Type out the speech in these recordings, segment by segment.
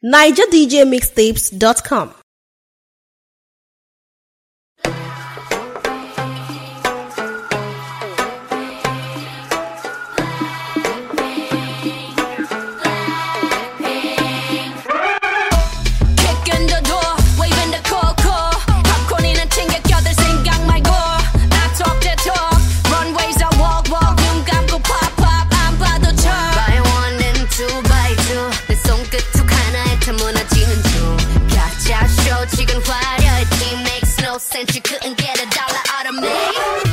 NigerDJMixtapes.com. Since you couldn't get $1 out of me.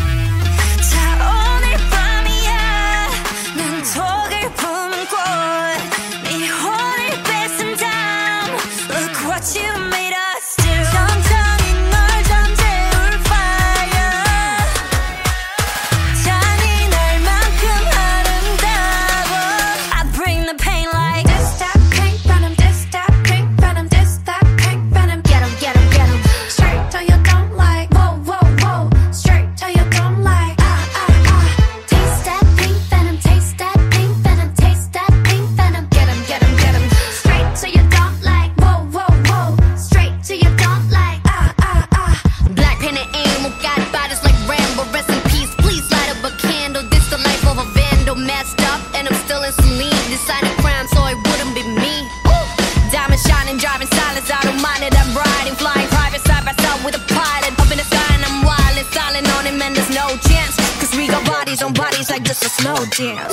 On bodies like this a slow dance.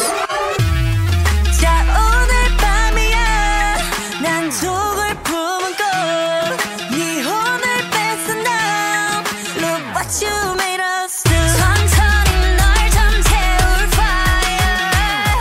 자 오늘 밤이야 난 속을 품은 꽃 네 혼을 뺏어 now Look what you made us do 천천히 널 잠재울 fire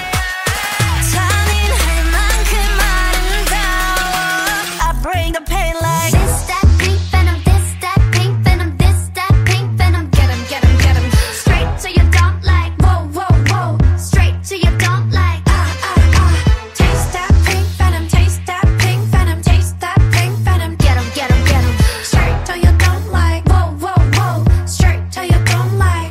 잔인할 만큼 아름다워 I bring the pain like This that pink venom This that pink venom This that pink venom Get 'em, get 'em, get 'em Straight to your straight to your dump like Taste that pink venom, taste that pink venom, taste that pink venom. Get 'em, get 'em, get 'em. Straight to your dump like straight to your dump like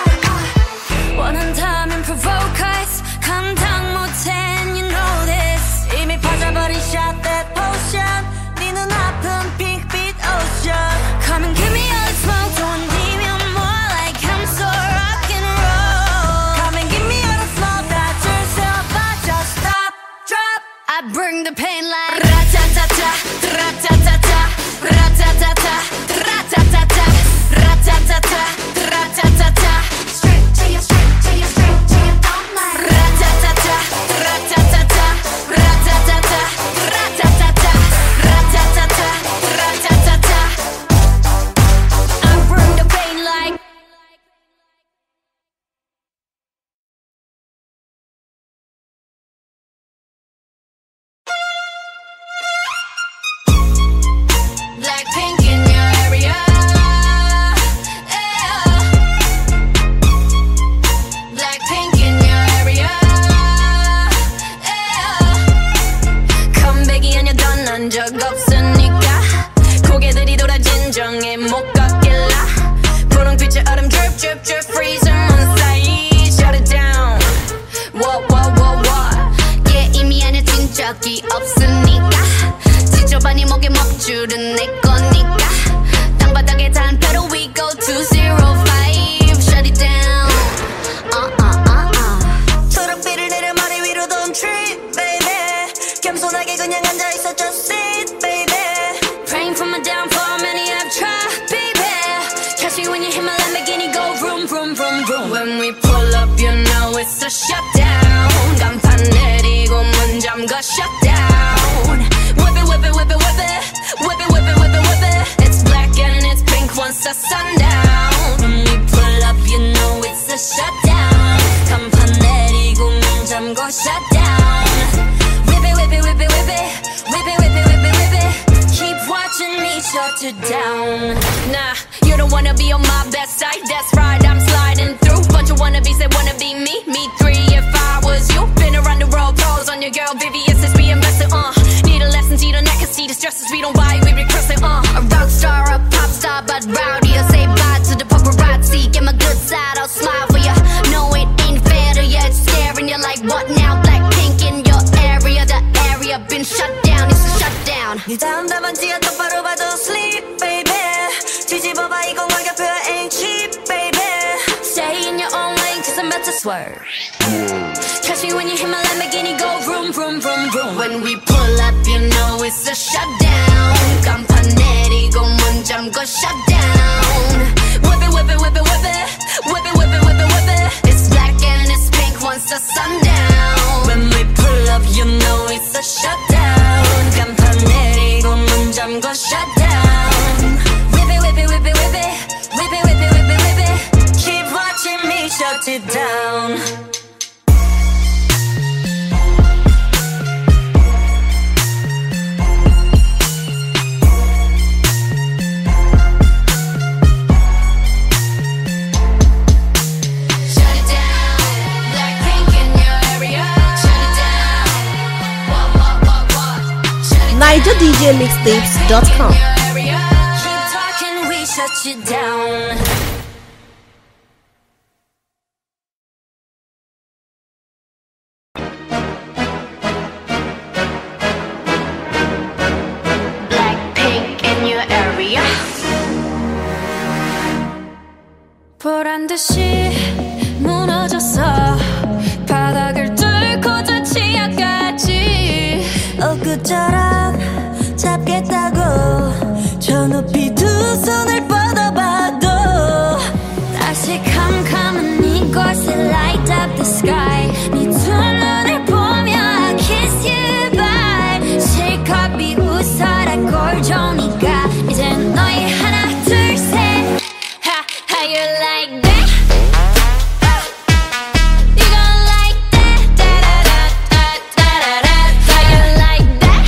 원한다면 provoke us 감당 못해 and you know this 이미 빠져버린 shot that potion 네 눈앞은 핑크빛 ocean Come and give me all the smoke don't leave me more like I'm so rock and roll Come and give me all the smoke that's yourself I just stop, drop I bring the pain like Ra-ta-ta-ta, ra-ta-ta-ta Ra-ta-ta-ta, ra-ta-ta-ta Ra-ta-ta-ta, ra-ta-ta-ta Straight to your dump like Ra-ta-ta-ta, ra-ta-ta-ta Ra-ta-ta-ta, ra-ta-ta-ta Ra-ta-ta-ta, ra-ta-ta-ta I bring the pain like Blackpink in your area Blackpink in your area 컴백이 아니야 떠난 적 없으니까 고개들이 돌아 진정에 못 걷길라 분홍빛의 얼음 drip drip drip freezing on 사이 shut it down What yeah 이미 안해진 적이 없으니까 지저분이 목에 먹줄은 내 거니까 땅바닥에 단패로 we go 205 shut it down 초록빛을 내려 머리 위로 don't trip baby 겸손하게 그냥 앉아있어 just sit baby Praying for my downfall many have tried baby Catch me when you hit my Lamborghini go vroom vroom vroom vroom When we pull up you know it's a shutdown 간판 내리고 문 잠가 shut down Whip it whip it whip it whip it Whip it whip it whip it whip it It's black and it's pink once the sundown When we pull up you know it's a shutdown 간판 내리고 문 잠궈 shut down Whip it whip it whip it whip it Whip it whip it whip it whip it Keep watching me shut it down Nah, you don't wanna be on my best side That's right, I'm sliding through Bunch of wannabes that wanna be me Me three if I was you Been around the world, pros on your girl VVS is being invested, Need a lesson, see the neck, see the stresses We don't buy, we regress it, A rock star, a pop star, but rowdy I say bye to the paparazzi Get my good side, I'll smile for ya No, it ain't fair to ya, it's scaring you Like what now, Blackpink in your area The area been shut down it's a shutdown. 네 다음 답안지가 똑바로 봐도 sleep baby. 뒤집어봐 이건 가격표야 ain't cheap baby. Stay in your own lane cause I'm about to swerve. Catch me when you hear my Lamborghini go vroom vroom vroom vroom. When we pull up you know it's a shutdown. 간판 내리고 문 잠궈 shutdown. Whip it whip it whip it whip it. Whip it whip it whip it whip it. It's black and it's pink once the sun down. When we pull up you know it's a shutdown. 간판 내리고 문 잠궈 shutdown. Whip it whip it whip it whip it. Whip it whip it whip it whip it. Keep watching me shut it down. NigerDJMixtapes.com. Keep talking, we shut you down. Blackpink in your area. 보란 듯이 무너졌어. 바닥을 뚫고 저 지하까지. 엊그처럼 잡겠다고 저 높이 두 손을 뻗어봐도 다시 캄캄한 이곳에 light up the sky. 네 두 눈을 보며 I kiss you bye. 실컷 비웃어라 꼴좋으니까 이젠 너희 하나 둘 셋. How you like that? You gon' like that? Da-da-da-da-da-da-da. How you like that?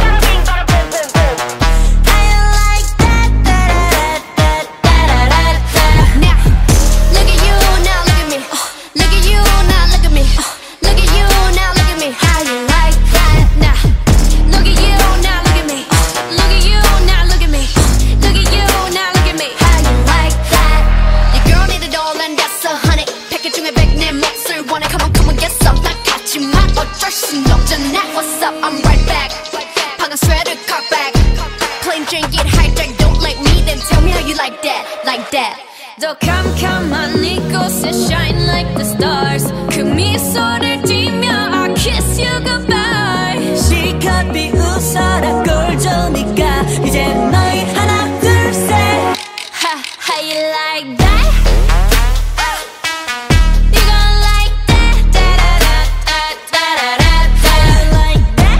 How you like that? Da-da-da-da-da-da-da. Now, look at you, now look at me. Look at you, now look at me. Look at you, now look at me. How you like that? Now, look at you, now look at me. Look at you, now look at me. Look at you, now look at me. How you like that? Your girl need a doll and that's 100. 패킷 중에 100 내 몫을 원해. Come on, get some. 나 같지만 어쩔 순 없잖아. What's up? I'm right back. 방금 sweater cut back. Plain Jane get hijacked. Don't like me, then tell me how you like that. Like that. 더 캄캄한 이곳에 shine like the stars. 그 미소를 띠며 I kiss you goodbye. 실컷 비웃어라 꼴좋으니까 이제 너희 하나 둘 셋. How you like that? You gon' like that? Da-da-da-da-da-da-da. How you like that?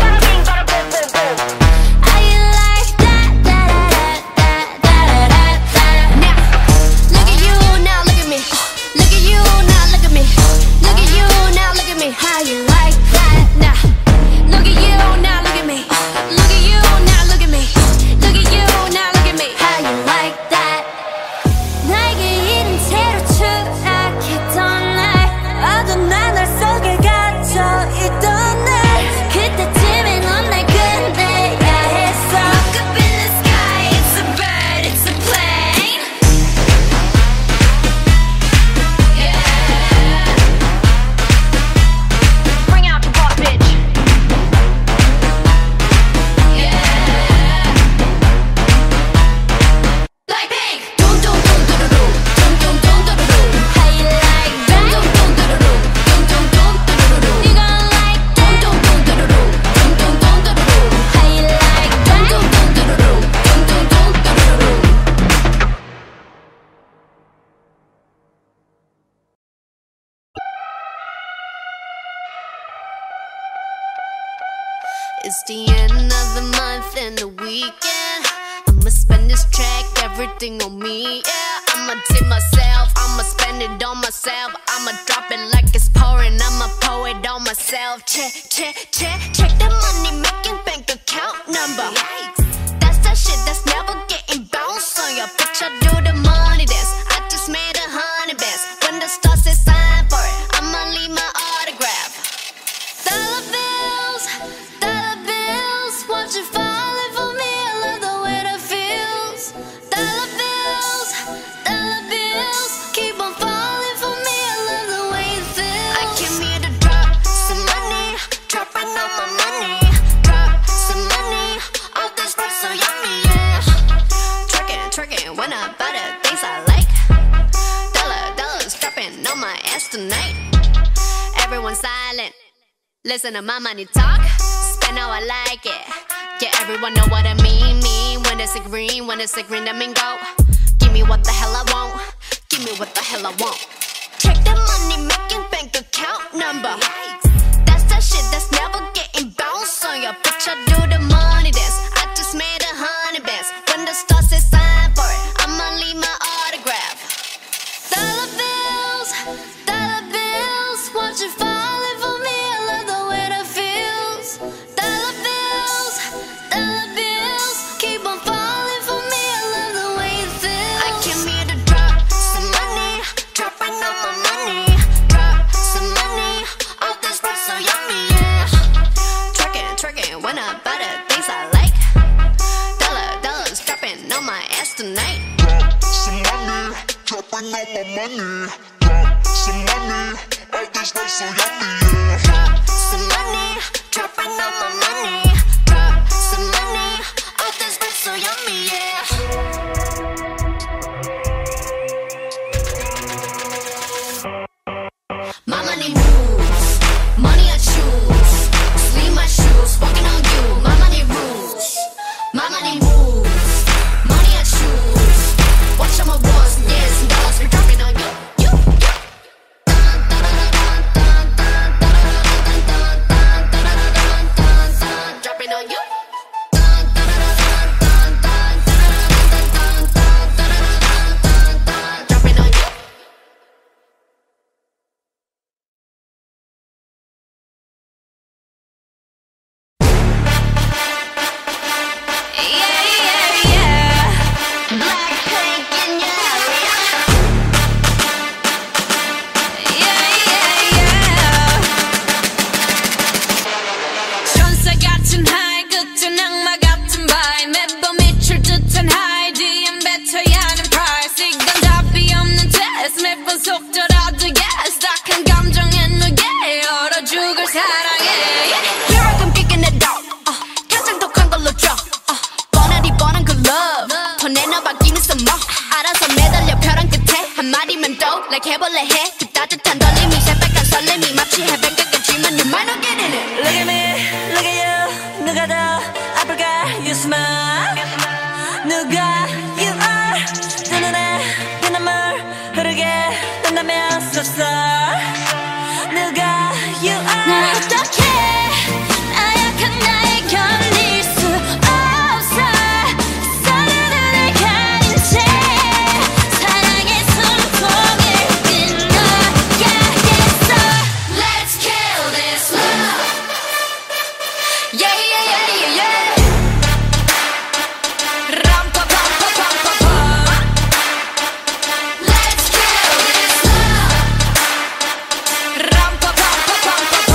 How you like that? Da-da-da-da-da-da-da. Now, look at you, now look at me. Look at you, now look at me. Look at you, now look at me. How you like that? Now, look at you, now look at me. Look at you, now look at me. Look at you, now look at me. How you like that? 나에게 이른 채로 추락했던 날. 어두운 나날 속에 갇혀있던 날 그때쯤에 넌 날 끝내야 했어. Look up in the sky, it's a bird, it's a plane. Yeah. Bring out the boss, bitch. Yeah. Blackpink. Dum dum dum dum dum dum dum dum dum dum. How you like that? Dum dum dum dum dum dum dum dum dum. You gon' like that? Dum dum dum dum dum dum dum dum dum. How you like that? Dum dum dum dum dum dum dum dum dum. It's the end of the month and the weekend. I'ma spend this track, everything on me, yeah. I'ma tip myself, I'ma spend it on myself. I'ma drop it like it's pouring, I'ma pour it on myself. Check, check, check, check the money making bank account number. That's that shit that's never getting bounced on your bitch. I do the money dance, I just made 100 bands. When the stars say sign for it, I'ma leave my autograph. Dollar bills, won't you falling for me? I love the way that feels. Dollar bills, keep on falling for me. I love the way it feels. I came here to drop some money, dropping all my money. 그래서는 my money talk. Spend how I like it. Yeah, everyone know what I mean. When it's a green, that mean go. Give me what the hell I want. Give me what the hell I want. Check the money making bank account number. That's that shit that's never getting bounced on your bitch. I do the money dance. I just made 100 bands. When the star says sign for it, I'ma leave my autograph. Dollar bills, watch it falling for me. I love the way that feels. Dollar bills, keep on falling for me. I love the way it feels. I came here to drop some money, dropping all my money. Drop some money, all this stuff so yummy, yeah. Twerking, when I buy the things I like. Dollars dropping on my ass tonight. Drop some money, dropping all my money. Drop some money, all this stuff so yummy, yeah. Drop some money, dropping all my money. Drop some money, all this stuff so yummy, yeah. My money moves, money I choose. Sleep my shoes, walking on you. My money rules, my money moves, money I choose. Watch all my wars, yes, dollars we're dropping on you. Dropping on you. Dropping on you. Yeah. Blackpink in your area. Yeah. 천사 같은 하이, 끝은 악마 같은 바이. 매번 미칠 듯한 하이, 뒤엔 뱉어야 하는 price. 이건 답이 없는 test. 매번 속더라도 yes. 딱한 감정에 누게 얼어 죽을 사랑해. Here I come kicking it out. 가장 독한 걸로 줘. 뻔한 그 love. 더 내놔봐, give me some more. 알아서 매달려 벼랑 끝에 한마디만 더 like 해볼래 해. 그 따뜻한 떨림이 새빨간 설렘이 마치 해변가까지만 you might not get in it. Look at me, look at you. 누가 더 아플까? You smile. 누가 you are. 내 눈에 피눈물 흐르게 된다면 so sorry. 누가 you are. 난 어떡해 나약한 나에 견딜 수 없어. 사랑을 가린 채 사랑의 숨통을 끊어야겠어. Let's kill this love. Yeah. 람파파파파파파. Let's kill this love. 람파파파파파파.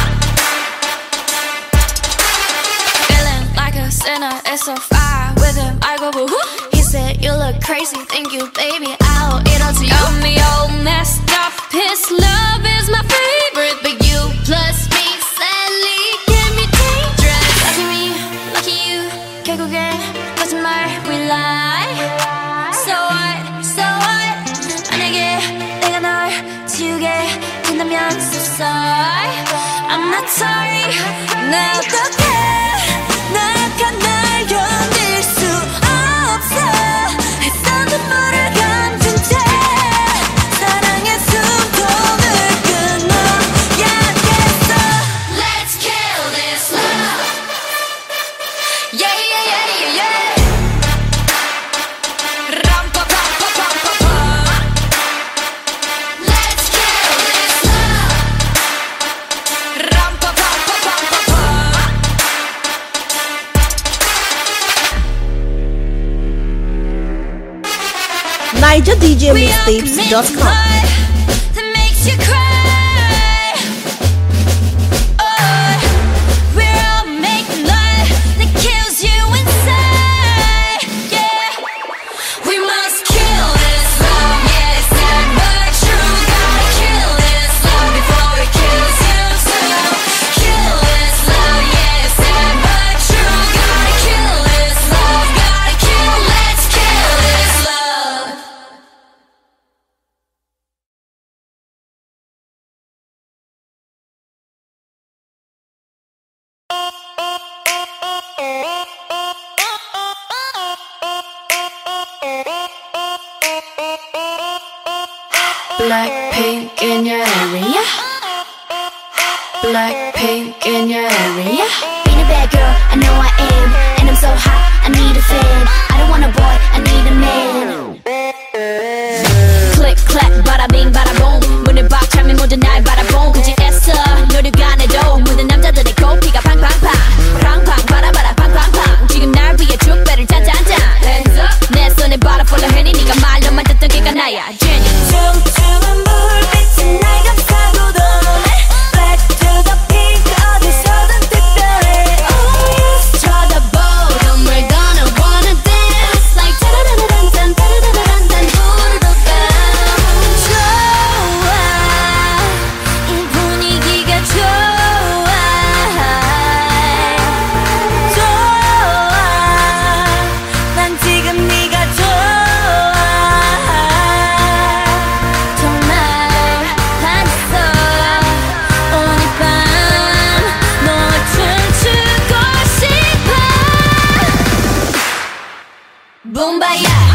Feeling like a sinner, it's so far with him. I go boo hoo. He said you look crazy, thank you, baby. I'll eat all to you. Got me all messed up. His love is my favorite, but you plus me sadly can be dangerous. Lucky you, 결국엔 거짓말 we lie. So what? 만약에 내가 널 지우게 된다면 so sorry. I'm not sorry. 나 어떡해 나약한 날 견딜 수 없어. 애써 눈물을 감춘 채 사랑의 숨통을 끊어야겠어. Let's kill this love. Yeah. 람파파파파파파. Let's kill this love. 람파파파파파파. NigerDJMixtapes.com Blackpink in your area. Blackpink in your area. Being a bad girl, I know I am. And I'm so hot, I need a fan. I don't want a boy, I need a man. Click, clack, bada bing, bada boom. 문을 박 차면 모두 날 바라본 굳이 애써 노력 안 해도 모든 남자들의 코피가 팡팡팡 팡팡 바라바라 팡팡팡 지금 날 위해 축배를 짠짠짠 Hands up 내 손에 바라 follow henny 네가 말로만 듣던 걔가 나야 Jenny 춤추는 불빛이 날 감싸고 도네 Black to the pink 어디서든 특별해 Oh yes 쳐다보 We're gonna wanna dance Like 따라라란딴 따라라란딴 부르던 좋아 이 분위기가 좋아 좋아 난 지금 네가 좋아 정말 반했어 오늘 밤 너와 춤추고 싶어 붐바야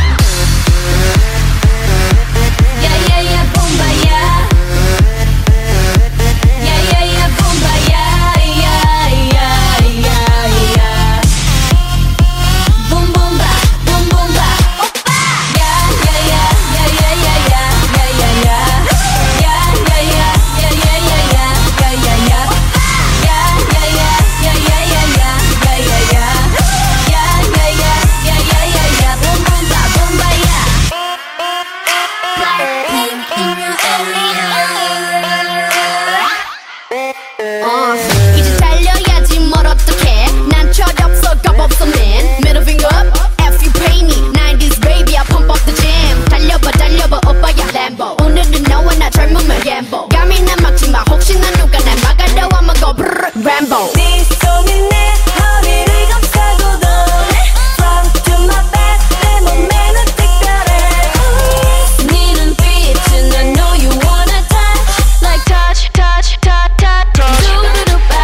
이제 달려야지 뭘 어떡해 난 철없어 겁없어 man Middle finger up F you pay me 90s baby I pump up the jam 달려봐 달려봐 오빠야 Lambo 오늘은 너와 나 젊음을 gamble 감이나 막지마 혹시나 누가 날 막아도 I'ma go brrr Rambo 네 손이 내 허리를 감싸고 도네 Front to my back 내 몸매는 특별해 네 눈빛은 I know you wanna touch Like touch touch touch touch 두루루빠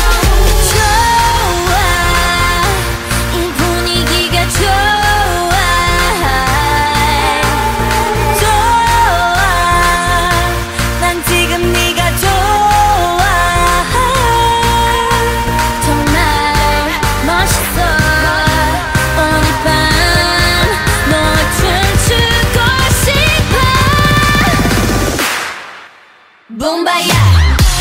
좋아 이 분위기가 좋아 좋아 난 지금 네가 좋아 정말 멋있어 오늘 밤 너와 춤추고 싶어 붐바야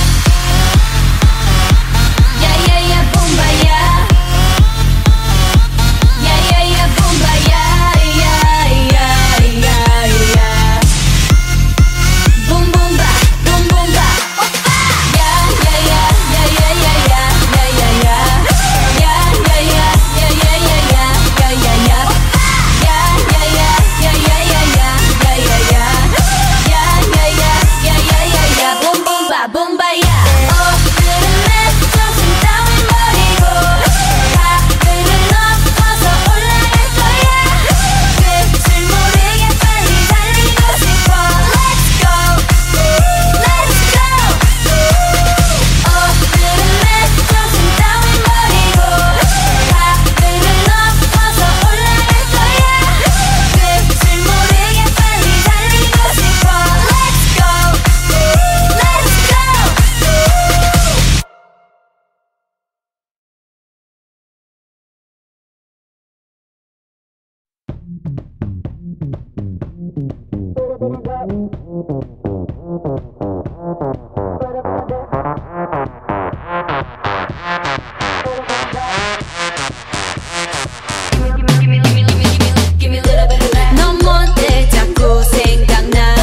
넌 뭔데 자꾸 생각나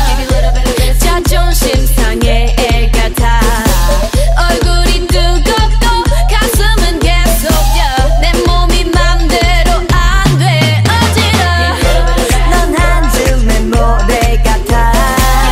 자존심 상해 애 같아 얼굴이 뜨겁고 가슴은 계속 뛰어 내 몸이 맘대로 안 돼 어지러워 넌 한 줌의 모래 같아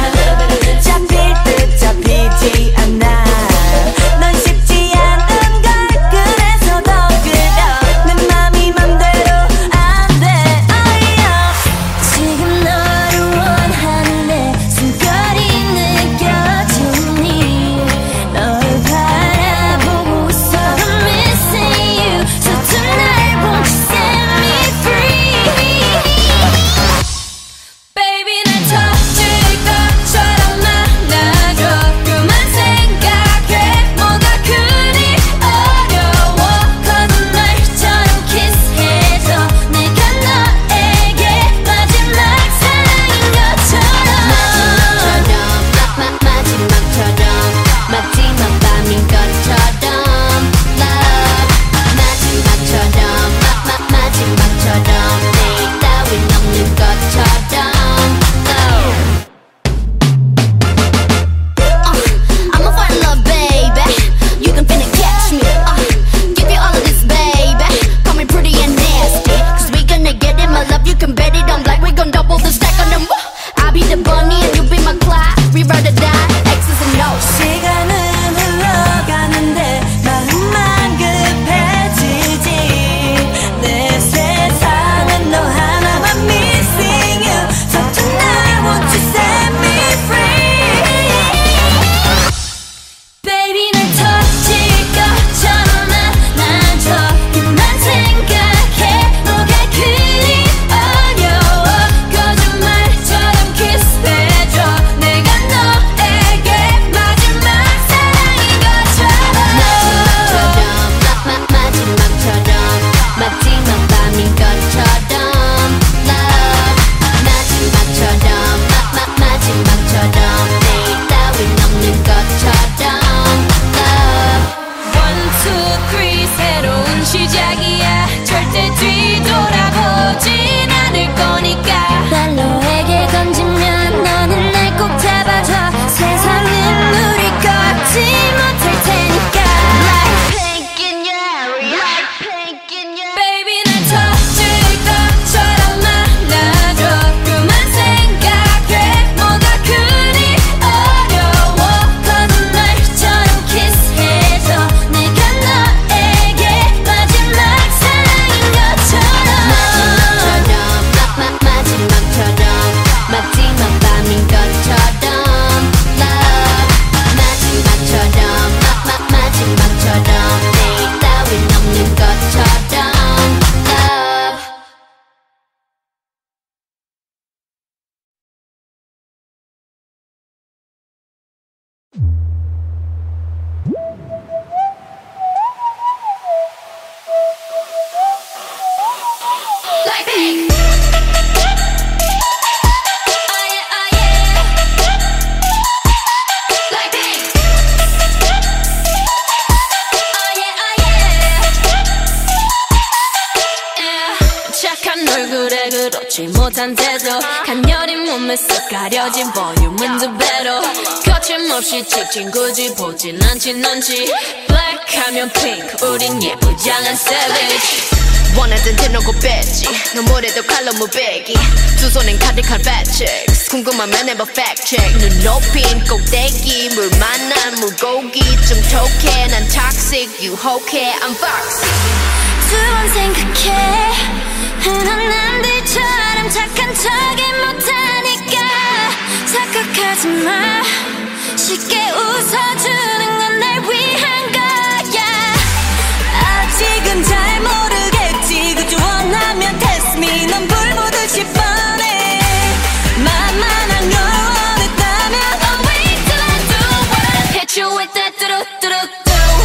Blackpink. 얼굴에 그렇지 못한 태도 간녀린 몸에 쓱 가려진 볼륨은 두 배로 거침없이 찍진 굳이 보진 않지 넌지 Black 하면 pink 우린 예쁘장한 savage 원하던 대놓고 뺐지 너무래도 칼로 무배기 두 손엔 가득한 fat chicks 궁금하면 never fact check 눈 높인 꼭대기 물 만난 물고기 좀 톡해 난 toxic 유혹해 I'm foxy 두 번 생각해 흔한 남들처럼 착한 척이 못하니까 착각하지 마 쉽게 웃어주는 건 날 위한 거야 아직은 잘 모르겠지 그저 원하면 test me 넌 불 보듯이 뻔해 만만한 걸 원했다면 Oh wait till I do what I hit you with that do-do-do-do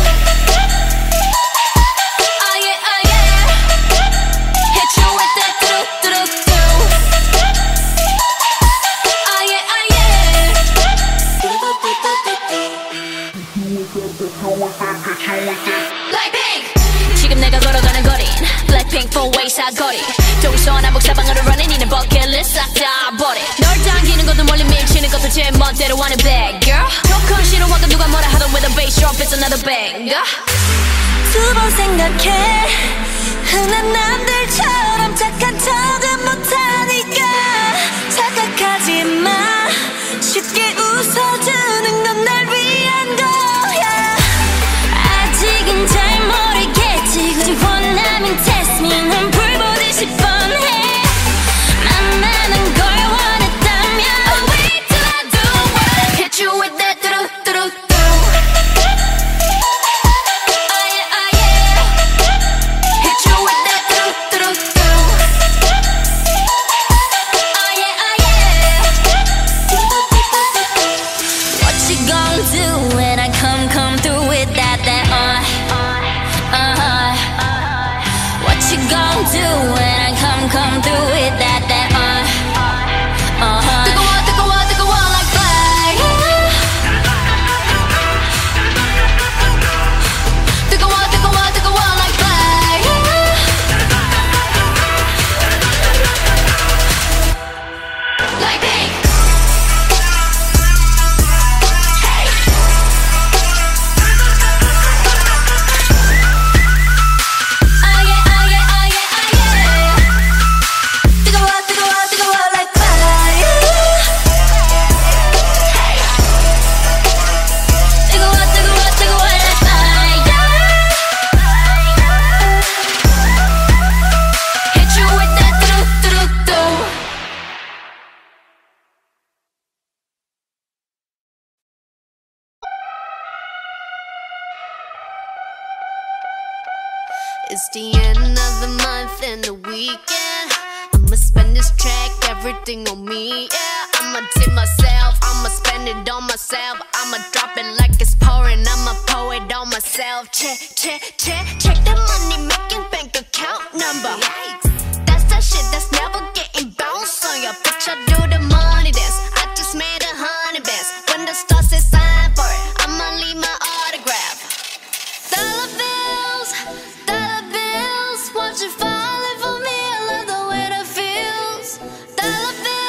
Blackpink 지금 내가 걸어가는 거린 Blackpink four-way 사거리 동서남북 사방으로 running 이는 버킷리스트 싹 다 버려 널 당기는 것도 멀리 밀치는 것도 제 멋대로 하는 bad girl 조금 싫어하고 누가 뭐라 하던 with a bass drop it's another banger 두 번 생각해 흔한 남들처럼 착한 척은 못하니까 착각하지 마 쉽게 웃어주는 건 날 위한 거야 아직은 잘 모르겠지 굳이 원하면 test me 넌 불 보듯이 뻔해 만만한 걸 원했다면 Oh wait till I do what I hit you with that do-do-do-do do when I come through with that 뜨거워 like fire 뜨거워 like fire Like pink It's the end of the month and the weekend I'ma spend this track, everything on me, yeah I'ma tip myself, I'ma spend it on myself I'ma drop it like it's pouring, I'ma pour it on myself Check the money making bank account number That's that shit that's never getting bounced on your bitch, I do the money dance I just made 100 bands When the stars say sign for it I'ma leave my autograph Dollar bills Won't you falling for me? I love the way that feels. Dollar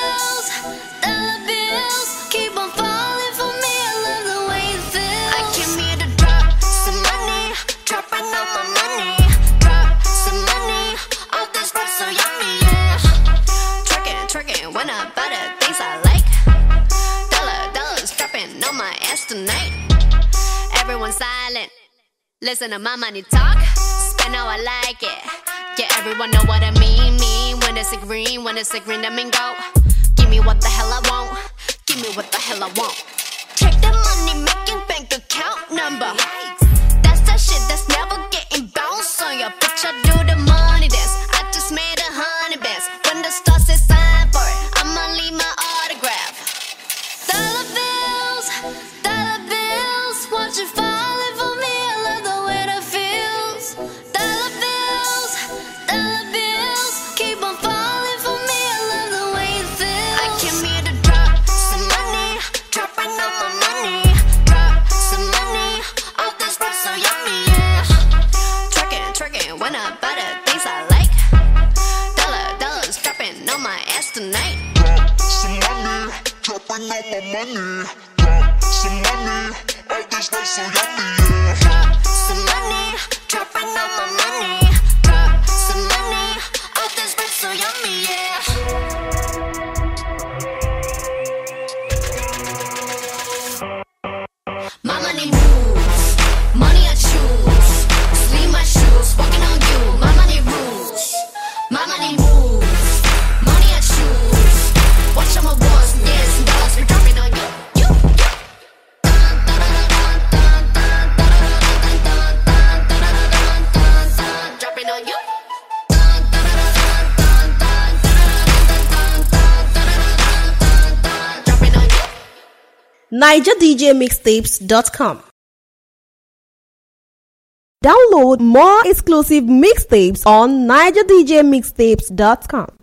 bills, keep on falling for me. I love the way it feels. I came here to drop some money, dropping all my money. Drop some money, all this rap so yummy, yeah. Twerking, when I buy the things I like. Dollars dropping on my ass tonight. Everyone silent, listen to my money talk. Spend how I like it. Yeah, everyone know what I mean. When it's a green, that mean go. Give me what the hell I want. Give me what the hell I want. Check the money making bank account number. That's that shit that's never getting bounced on your bitch. I do the money dance. I just made 100 bands. When the stars say sign for it, I'ma leave my autograph. Dollar bills, won't you falling for me? I love the way that feels. Dollar bills, keep on money. Drop some money. All this life so yummy, yeah. Drop some money, dropping all my money. Drop some money, all this life so yummy, yeah. My money moves, money I choose. Sleeve my shoes, walking on you. My money rules, my money moves, money I choose. Watch all my wars, yes, dollars, we're dropping on you. Dropping on you. Dropping on you. NigerDJMixtapes.com. Download more exclusive mixtapes on NigerDJMixtapes.com.